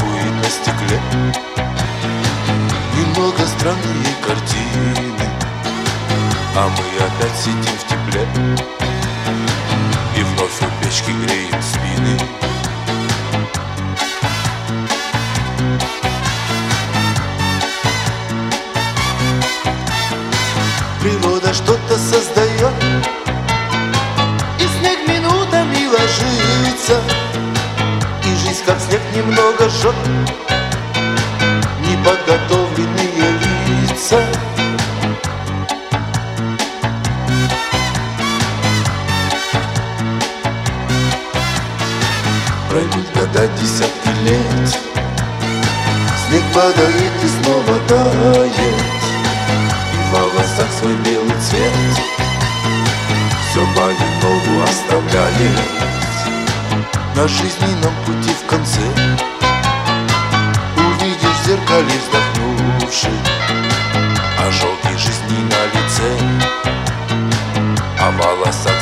бликует на стекле. Немного странные картины, а мы опять сидим в тепле и вновь у печки греем спины. Природа что-то создает, и снег минутами ложится, и жизнь как снег немного жжет неподготовленные лица. Пройдут года, десятки лет, снег падает и снова тает, в волосах свой белый цвет все понемногу оставляет. На жизненном пути в конце увидишь в зеркале вздохнувший ожоги жизни на лице, а в волосах